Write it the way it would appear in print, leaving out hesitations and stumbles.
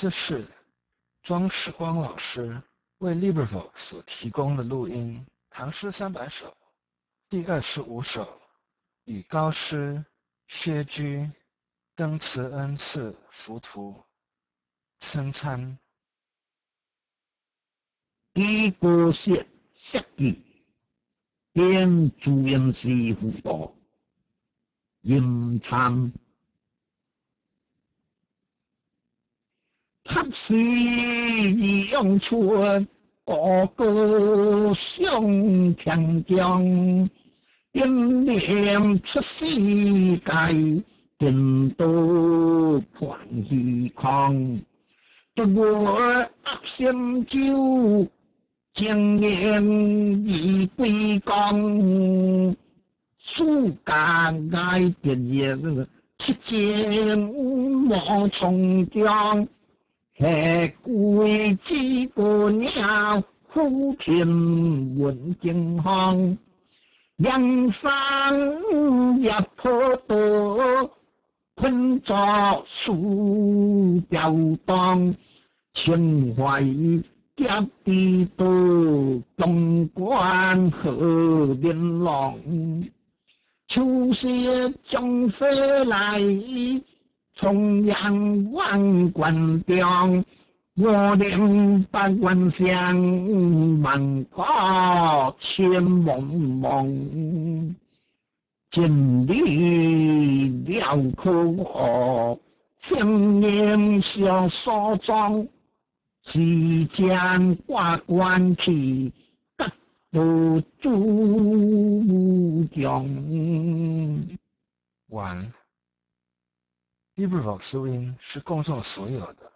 这是庄世光老师为 LibriVox 所提供的录音《唐诗300首》第25首《与高师薛居登慈恩寺浮屠参参》。 几个设计编主人是辅导吟参，他是义用春个个上强将，引领出世界，定都团虚空。独我压心酒，情愿已归公。暑假爱别人，七情莫从江。下归几个鸟，虎天闻惊慌。梁山也破多，困着树吊荡。情怀夹地多，东关河边浪。秋雪将飞来，重阳万关中。我领百万乡，万国千茫茫。尽力了可，千年小所装。时间挂关去，各都诸将。 完。LibriVox 录音是公众所有的，